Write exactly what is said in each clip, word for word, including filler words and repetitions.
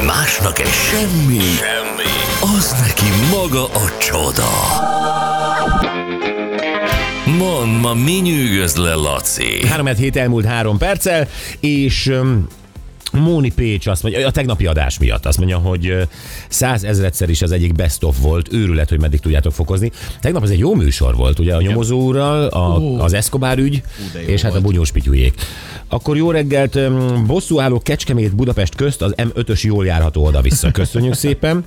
Másnak egy semmi, semmi, az neki maga a csoda. Mondd, ma mi nyűgöz le, Laci? Három hét elmúlt három perccel, és um, Móni Pécs azt mondja, a tegnapi adás miatt azt mondja, hogy százezredszer is az egyik best of volt, őrület, hogy meddig tudjátok fokozni. Tegnap az egy jó műsor volt, ugye a nyomozó úrral, a, az Escobar ügy, és hát volt a Bunyós Pityujék. Akkor jó reggelt, bosszúálló Kecskemét Budapest közt az em ötös jól járható oda-vissza. Köszönjük szépen.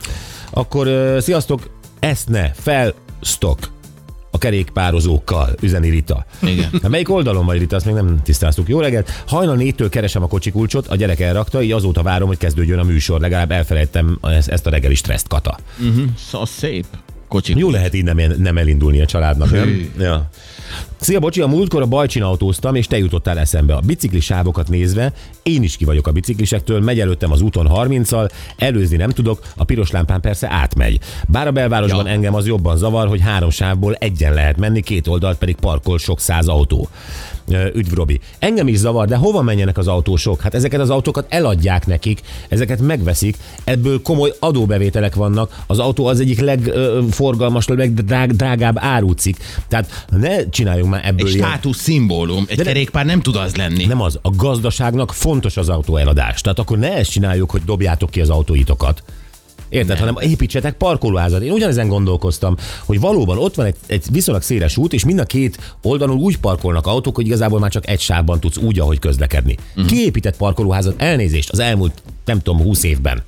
Akkor sziasztok, ezt ne, fel, stock. A kerékpározókkal, üzeni Rita. Igen. Hát melyik oldalon vagy, Rita, azt még nem tisztáztuk. Jó reggelt. Hajnal négytől keresem a kocsikulcsot, a gyerek elrakta, így azóta várom, hogy kezdődjön a műsor. Legalább elfelejtettem ezt a reggeli stresszt, Kata. Uh-huh. Szóval szép. Kocsi. Jó lehet így nem, nem elindulni a családnak, nem? Ja. Szia, bocsi, a múltkor a Bajcsin autóztam, és te jutottál eszembe. A biciklis sávokat nézve, én is ki vagyok a biciklisektől, megy előttem az úton harminccal, előzni nem tudok, a piros lámpán persze átmegy. Bár a belvárosban ja. engem az jobban zavar, hogy három sávból egyen lehet menni, két oldalt pedig parkol sok száz autó. Üdv, Robi. Engem is zavar, de hova menjenek az autósok? Hát ezeket az autókat eladják nekik, ezeket megveszik, ebből komoly adóbevételek vannak, az autó az egyik legforgalmas, legdrágább árucik. Tehát ne csináljunk már ebből egy ilyen... státusz szimbólum, egy de kerékpár nem tud az lenni. Nem az, a gazdaságnak fontos az autó eladás. Tehát akkor ne ezt csináljuk, hogy dobjátok ki az autóitokat. Érted, nem. hanem építsetek parkolóházat. Én ugyanezen gondolkoztam, hogy valóban ott van egy, egy viszonylag széles út, és mind a két oldalon úgy parkolnak autók, hogy igazából már csak egy sávban tudsz úgy, ahogy közlekedni. Uh-huh. Kiépített parkolóházat, elnézést az elmúlt, nem tudom, húsz évben.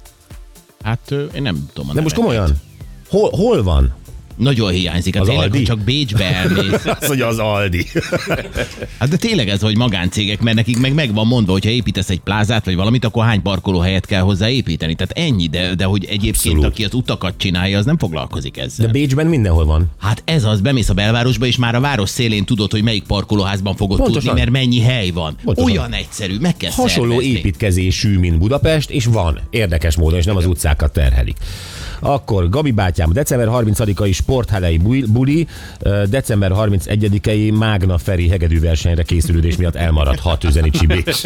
Hát én nem tudom. De most komolyan, hol, hol van? Nagyon hiányzik. Hát az tényleg, Aldi? hogy csak Bécsbe elmész. Azt mondja az Aldi. Hát de tényleg ez, hogy magáncégek, mert nekik meg meg van mondva, hogyha építesz egy plázát vagy valamit, akkor hány parkolóhelyet kell hozzá építeni. Tehát ennyi, de, de hogy egyébként Abszolút. Aki az utakat csinálja, az nem foglalkozik ezzel. De Bécsben mindenhol van. Hát ez az, bemész a belvárosba, és már a város szélén tudod, hogy melyik parkolóházban fogod Pontosan. tudni, mert mennyi hely van. Pontosan. Olyan egyszerű, meg kell Hasonló szervezni. építkezésű, mint Budapest, és van. Érdekes módon, és nem az utcákat terhelik. Akkor Gabi bátyám, december harmincadikai sporthálei buli, december harmincegyedikei Mágna Feri hegedű versenyre készülődés miatt elmaradhat, üzeni Csibés.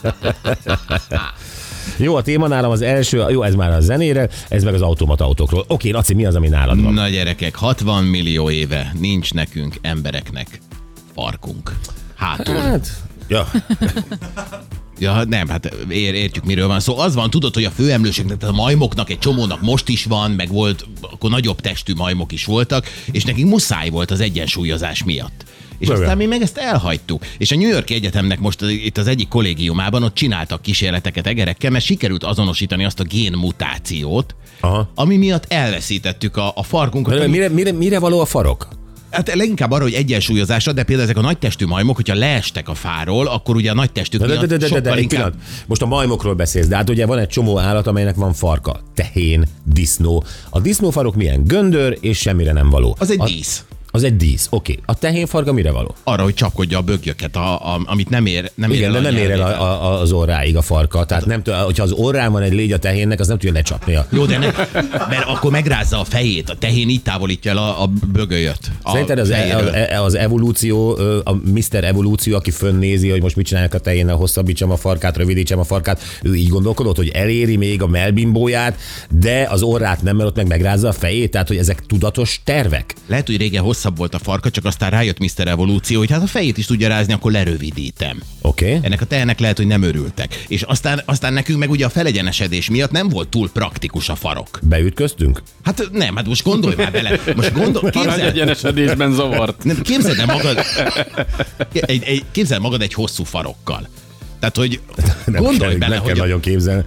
Jó, a téma nálam az első, jó, ez már a zenére, ez meg az automata autókról. Oké, Laci, mi az, ami nálad van? Na gyerekek, hatvan millió éve nincs nekünk, embereknek farkunk. Hátul. Hát, ja. Ja, nem, hát ér, értjük, miről van szó. Szóval az van, tudod, hogy a főemlősöknek, tehát a majmoknak, egy csomónak most is van, meg volt, akkor nagyobb testű majmok is voltak, és nekik muszáj volt az egyensúlyozás miatt. És Böge. aztán mi meg ezt elhagytuk. És a New York Egyetemnek most itt az egyik kollégiumában ott csináltak kísérleteket egerekkel, mert sikerült azonosítani azt a génmutációt, Aha. ami miatt elveszítettük a, a farkunkat. Ami... Mire, mire, mire való a farok? Hát leginkább arra, hogy egyensúlyozásra, de például ezek a nagytestű majmok, hogyha leestek a fáról, akkor ugye a nagytestük miatt de, de, de, de, sokkal de, de, inkább... pillanat. Most a majmokról beszélsz, de hát ugye van egy csomó állat, amelynek van farka. Tehén, disznó. A disznófarok milyen? Göndör és semmire nem való. Az egy a... dísz. Az egy dísz, oké. Okay. A tehénfarka mire való? Arra, hogy csapkodja a bögyöket, a, a, amit nem ér, nem Igen, ér el de nem ér el a, a, az orráig a farka. Tehát nem, hogyha az orrán van egy légy a tehénnek, az nem tudja lecsapnia. Jó, de ne, mert akkor megrázza a fejét. A tehén itt távolítja el a, a bögölyöt. Szerinted az, e, az evolúció, a miszter Evolúció, aki fönnézi, hogy most mit csinálják a tehénnel, hosszabbítsam a farkát, rövidítsem a farkát, ő így gondolkodott, hogy eléri még a mellbimbóját, de az orrát nem, mert ott meg megrázza a fejét, tehát hogy ezek tudatos tervek. Lehet, hogy régen hosszabb volt a farka, csak aztán rájött miszter Evolúció, hogy hát a fejét is tudja rázni, akkor lerövidítem. Oké. Okay. Ennek a tehenek lehet, hogy nem örültek. És aztán, aztán nekünk meg ugye a felegyenesedés miatt nem volt túl praktikus a farok. Beütköztünk? Hát nem, hát most gondolj már bele. Most gondol, képzel... A nagy egyenesedésben zavart. Nem, képzeld el magad, egy, egy, képzeld magad egy hosszú farokkal. Tehát, hogy nem gondolj kell, bele, nem hogy... kell nagyon képzelni.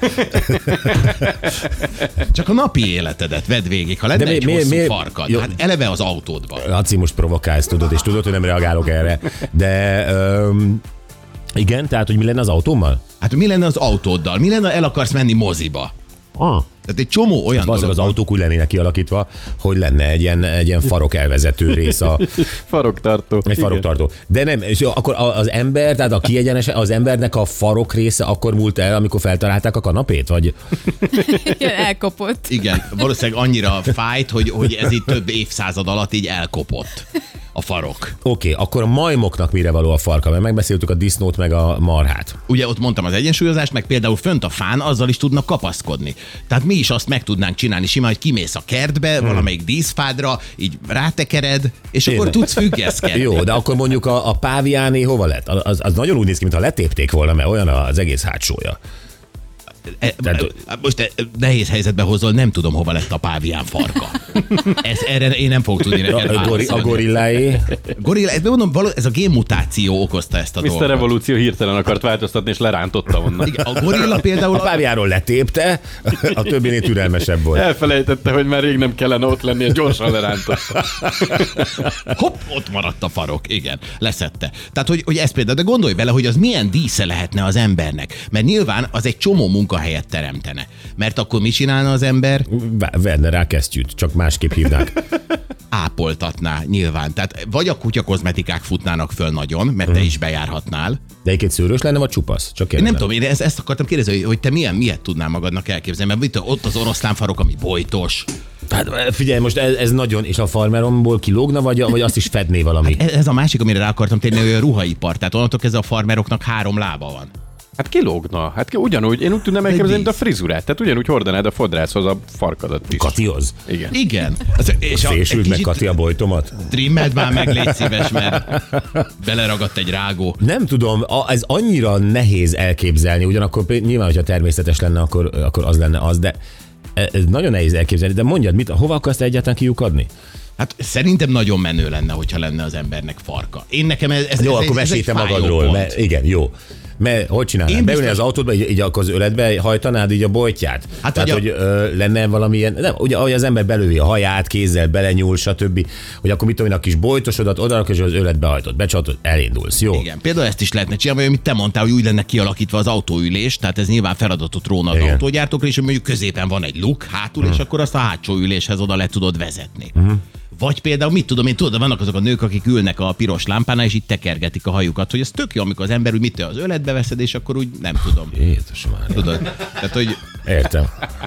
Csak a napi életedet vedd végig, ha lenne de egy mi, hosszú mi, farkad. Jó. Hát eleve az autódban. Laci, most provokálsz, tudod, és tudod, hogy nem reagálok erre. De um, igen, tehát, hogy mi lenne az autómmal? Hát mi lenne az autóddal? Mi lenne, el akarsz menni moziba? Ah. Tehát egy csomó olyan dolog. Az autók úgy lennének kialakítva, hogy lenne egy ilyen, egy ilyen farok elvezető rész. A... faroktartó. Egy faroktartó. De nem, és akkor az ember, tehát a kiegyenes, az embernek a farok része akkor múlt el, amikor feltalálták a kanapét, vagy? Igen, elkopott. Igen, valószínűleg annyira fájt, hogy, hogy ez itt több évszázad alatt így elkopott. a farok. Oké, okay, akkor a majmoknak mire való a farka? Mert megbeszéltük a disznót meg a marhát. Ugye ott mondtam az egyensúlyozást, meg például fönt a fán azzal is tudnak kapaszkodni. Tehát mi is azt meg tudnánk csinálni simán, hogy kimész a kertbe, hmm. valamelyik díszfádra, így rátekered, és Én akkor nem. tudsz függeszkedni. Jó, de akkor mondjuk a, a páviáné hova lett? Az, az nagyon úgy néz ki, mintha letépték volna, mert olyan az egész hátsója. E, most e, nehéz helyzetbe hozol, nem tudom, hova lett a pávián farka. Ez, erre én nem fogok tudni neked A, gori, a gorilláé? Gorilla, ez, mondom, való, ez a génmutáció okozta ezt a miszter dolgot. Evolúció hirtelen akart változtatni, és lerántotta onnan. Igen, a gorilla például... A páviáról letépte, a többinél türelmesebb volt. Elfelejtette, hogy már rég nem kellene ott lenni, és gyorsan lerántotta. Hopp, ott maradt a farok, igen, leszette. Tehát, hogy, hogy ez például, de gondolj bele, hogy az milyen dísze lehetne az embernek. Mert nyilván az egy csomó munkahelyet teremtene. Mert akkor mit csinálna az ember? Verne rá kesztyűt, csak másképp hívnák. Ápoltatná nyilván. Tehát vagy a kutya kozmetikák futnának föl nagyon, mert te is bejárhatnál. De egyébként szőrös lenne, vagy csupasz? Csak Én nem tudom, én ezt, ezt akartam kérdezni, hogy, hogy te milyen, miért tudnál magadnak elképzelni, mert itt ott az oroszlánfarok, ami bojtos. Hát figyelj, most ez, ez nagyon, és a farmeromból kilógna, vagy, vagy azt is fedné valami? Ez, ez a másik, amire rá akartam térni, hogy a ruhaipar. Tehát onnantól ez a farmeroknak három lába van. Hát kilógna. Hát ki, ugyanúgy, én úgy tudnám elképzelni, mint a frizurát. Tehát ugyanúgy hordanád a fodrászhoz a farkadat is. Katihoz? Igen. Igen. Az, és a, Fésült meg kicsit Kati a bojtomat? trimmeld már meg, légy szíves, mert beleragadt egy rágó. Nem tudom, a- ez annyira nehéz elképzelni, ugyanakkor pé- nyilván, hogyha természetes lenne, akkor, akkor az lenne az, de ez nagyon nehéz elképzelni. De mondjad, mit, hova akarsz te egyáltalán kiukadni? Hát szerintem nagyon menő lenne, hogyha lenne az embernek farka. Én nekem ez, ez Jó, ez, akkor ez mesélj egy te fájó magadról. pont. Mert, igen, jó. Mert hogy csinálnád? Én Beülni biztos- az autódba, így, így akkor az öletbe hajtanád így a bojtját? Hát, Tehát, hogy hogy a- ö, lenne valamilyen, nem, ugye ahogy az ember belőli a haját, kézzel belenyúl, stb. Hogy akkor mit tudom én, a kis bojtosodat odarak, és az öletbe hajtod, becsatod, elindulsz, jó? Igen, például ezt is lehetne csinálni, vagy amit te mondtál, hogy úgy lenne kialakítva az autóülés, tehát ez nyilván feladatot róna az Igen. autógyártókra, és hogy mondjuk középen van egy luk hátul, hmm. és akkor azt a hátsó üléshez oda le tudod vezetni. Hmm. Vagy például, mit tudom én, tudod, vannak azok a nők, akik ülnek a piros lámpánál, és így tekergetik a hajukat, hogy ez tök jó, amikor az ember úgy mit az öletbe veszed, és akkor úgy nem tudom. Jézus már. Tudod? Tehát, hogy Értem.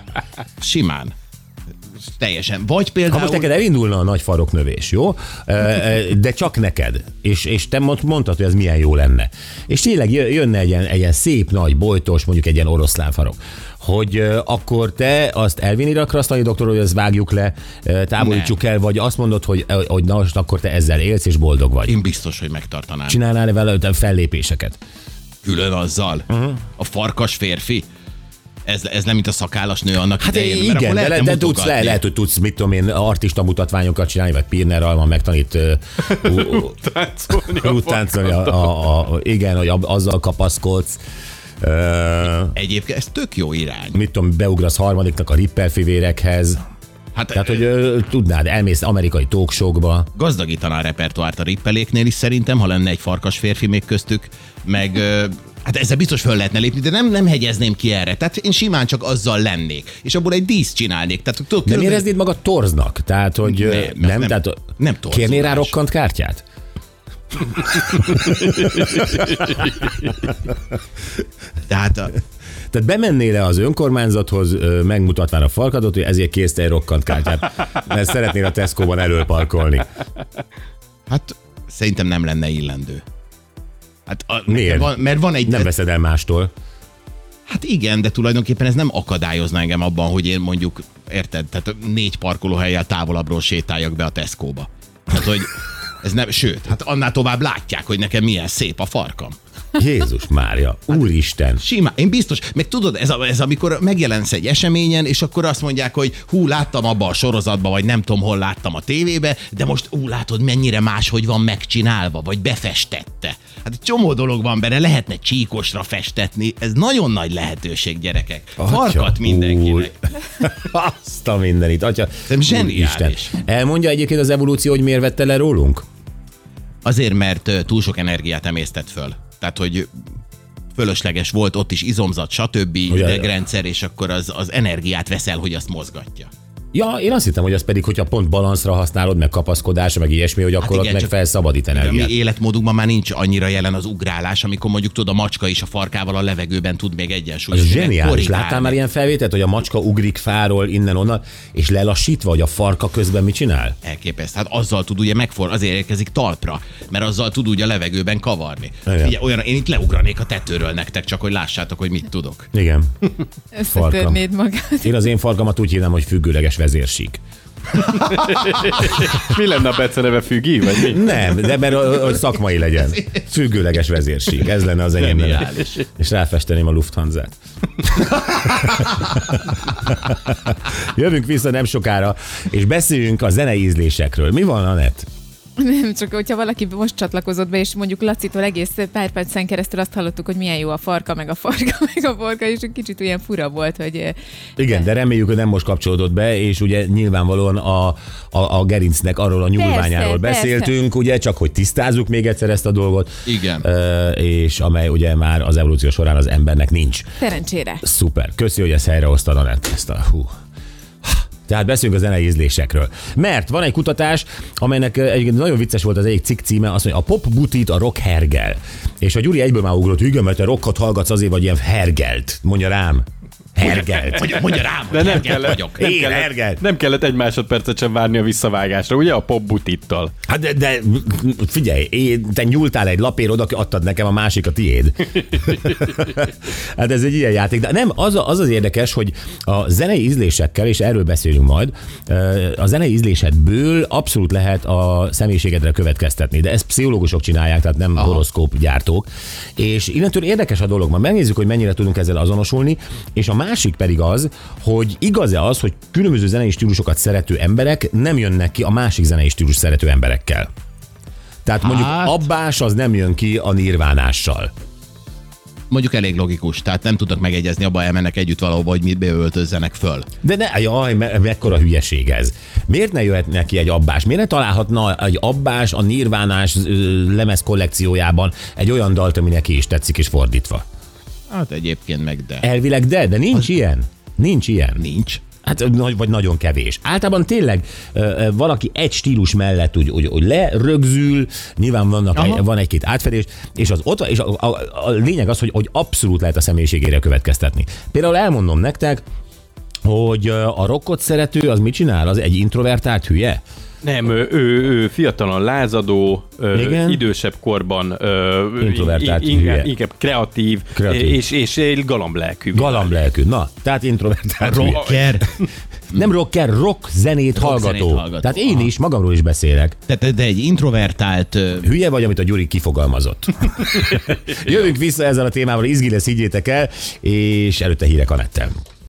simán. Teljesen. Vagy például... Ha most neked elindulna a nagy faroknövés, jó? Ö, ö, De csak neked. És, és te mond- mondtad, hogy ez milyen jó lenne. És tényleg jö- jönne egy ilyen, egy ilyen szép, nagy, bojtos, mondjuk egy ilyen oroszlán farok. Hogy ö, akkor te azt elvinni a krasztani doktor, hogy ezt vágjuk le, ö, távolítsuk el, vagy azt mondod, hogy, ö, hogy na, most akkor te ezzel élsz, és boldog vagy. Én biztos, hogy megtartanám. Csinálnál vele te fellépéseket? Külön azzal. Uh-huh. A farkas férfi. Ez, ez nem mint a szakállas nő annak Hát idején, mert igen, akkor de, lehetne de tudsz, mutogatni. le, lehet, hogy tudsz, mit tudom én, artista mutatványokat csinálni, vagy Pirner Alma megtanít uh, uh, Táncolni a úgy táncolni, a, a, a, igen, hogy ab- azzal kapaszkodsz. Uh, Egyébként ez tök jó irány. mit tudom, beugrasz harmadiknak a Ripper fivérekhez. Hát, Tehát, hogy ö, tudnád, elmész amerikai talkshowkba. gazdagítaná a repertoárt a rippeléknél is szerintem, ha lenne egy farkas férfi még köztük, meg ö, hát ezzel biztos föl lehetne lépni, de nem, nem hegyezném ki erre. Tehát én simán csak azzal lennék, és abból egy díszt csinálnék. Tehát, tudod, Nem különböző- éreznéd magad torznak? Tehát, hogy Nem, nem, nem, nem, nem- tehát, nem torzulás. kérnél rá rokkant kártyát? Tehát a, Tehát bemennél-e az önkormányzathoz, ö, megmutatván a farkadot, hogy ezért kérsz te egy rokkant kártyát, mert szeretnél a Tesco-ban előparkolni. hát szerintem nem lenne illendő. Hát a, Miért? Van, mert van egy... Nem veszed el mástól. Hát igen, de tulajdonképpen ez nem akadályozna engem abban, hogy én mondjuk, érted, tehát négy parkolóhellyel távolabbról sétáljak be a Tesco-ba. Tehát, hogy ez nem, sőt, hát annál tovább látják, hogy nekem milyen szép a farkam. Jézus Mária, úristen. Simán, én biztos, meg tudod, ez, a, ez amikor megjelensz egy eseményen, és akkor azt mondják, hogy hú, láttam abba a sorozatba, vagy nem tudom, hol láttam a tévébe, de most ú, látod, mennyire máshogy van megcsinálva, vagy befestette. Hát egy csomó dolog van benne, lehetne csíkosra festetni, ez nagyon nagy lehetőség, gyerekek. Farkat Atya, mindenkinek. úr. Azt a mindenit. Atya, Szerintem zseniális. úristen. Elmondja egyébként az evolúció, hogy miért vette le rólunk? Azért, mert ö, túl sok energiát emésztett föl. Tehát, hogy fölösleges volt, ott is izomzat, stb. Ugye- idegrendszer, és akkor az, az energiát veszel, hogy azt mozgatja. Ja, én azt hittem, hogy az pedig, hogyha pont balanszra használod, meg kapaszkodásra, meg ilyesmi, hogy akkor Hát ott igen, meg csak- felszabadít A mi energiát. életmódunkban már nincs annyira jelen az ugrálás, amikor mondjuk tudod, a macska is a farkával a levegőben tud még egyensúlyozni. Ez meg zseniális. korrigálni. Láttál már ilyen felvételt, hogy a macska ugrik fáról innen-onnan, és lelassítva, hogy a farka közben mit csinál? Elképesztő. Hát azzal tud ugye megfor, azért érkezik talpra, mert azzal tud ugye a levegőben kavarni. Igen. Ugye, olyan, én itt leugranék a tetőről nektek, csak hogy lássátok, hogy mit tudok. Igen. Összetörnéd magad. Én az én farkamat úgy hívnám, hogy függőleges vezérsík. Mi lenne a beceneve, Fügi, vagy mi? Nem, de mert a- hogy szakmai legyen. Függőleges vezérsík. Ez lenne az enyém neve. Zseniális. És ráfesteném a Lufthansa-t. Jövünk vissza nem sokára, és beszéljünk a zenei ízlésekről. Mi van, Anett? Nem, csak hogyha valaki most csatlakozott be, és mondjuk Lacitól egész pár percen keresztül azt hallottuk, hogy milyen jó a farka, meg a farka, meg a farka, és egy kicsit olyan fura volt, hogy eh, Igen, de reméljük, hogy nem most kapcsolódott be, és ugye nyilvánvalóan a, a, a gerincnek arról a nyúlványáról Persze, beszéltünk, ugye, csak hogy tisztázzuk még egyszer ezt a dolgot. Igen. Ö, és amely ugye már az evolúció során az embernek nincs. szerencsére. Szuper. Köszi, hogy ezt helyrehoztad, Anett, ezt a hú. Tehát beszélünk a zenei ízlésekről. Mert van egy kutatás, amelynek egyébként nagyon vicces volt az egyik cikk címe, azt mondja, a pop butit a rock hergel. És a Gyuri egyből már ugrott, igen, mert te rockot hallgatsz azért, vagy ilyen hergelt. Mondja rám. Hergelt. Mondja, mondja rám, hogy De nem hergelt kellett, vagyok. nem, Én kellett, hergelt. nem kellett egy másodpercet sem várni a visszavágásra, ugye a pop butittal. Hát de, de figyelj, én, te nyúltál egy lapér, oda adtad nekem a másik a tiéd. Hát ez egy ilyen játék. De nem, az, a- az az érdekes, hogy a zenei ízlésekkel, és erről beszélünk majd, a zenei ízlésedből abszolút lehet a személyiségedre következtetni, de ezt pszichológusok csinálják, tehát nem horoszkóp gyártók. És innentől érdekes a dolog, majd megnézzük, hogy mennyire tudunk ezzel azonosulni, és a másik pedig az, hogy igaz-e az, hogy különböző zenei stílusokat szerető emberek nem jönnek ki a másik zenei stílus szerető emberekkel. Tehát mondjuk Hát- Abbás az nem jön ki a nirvánással. Mondjuk elég logikus, tehát nem tudnak megegyezni, abba elmennek együtt valahova, hogy mit beöltözzenek föl. De ne, jaj, me, mekkora hülyeség ez. Miért ne jöhet neki egy Abbás? Miért ne találhatna egy Abbás a nirvánás ö, lemez kollekciójában egy olyan dalt, ami neki is tetszik, és fordítva? Hát egyébként meg de. Elvileg de, de nincs ilyen. Nincs ilyen. Nincs. Hát nagy- vagy nagyon kevés. Általában tényleg ö, ö, valaki egy stílus mellett úgy, úgy, úgy lerögzül, nyilván vannak egy, van egy-két átfedés, és az ott, és a, a, a lényeg az, hogy, hogy abszolút lehet a személyiségére következtetni. Például elmondom nektek, hogy ö, a rockot szerető, az mit csinál? Az egy introvertált hülye? Nem, ő, ő, ő fiatalon lázadó, ö, Igen. idősebb korban ö, Introvertált in- inkább, hülye. inkább kreatív, Kreatív. És, és, és galamblelkű. Galamblelkű. Na, tehát introvertált hülye. Rocker. Nem rocker, rock zenét Rock hallgató. zenét hallgató. Tehát én Aha. is magamról is beszélek. De, de egy introvertált... ö, Hülye vagy, amit a Gyuri kifogalmazott. Jövünk vissza ezzel a témával, izgi lesz, higgyétek el, és előtte hírek Anettel.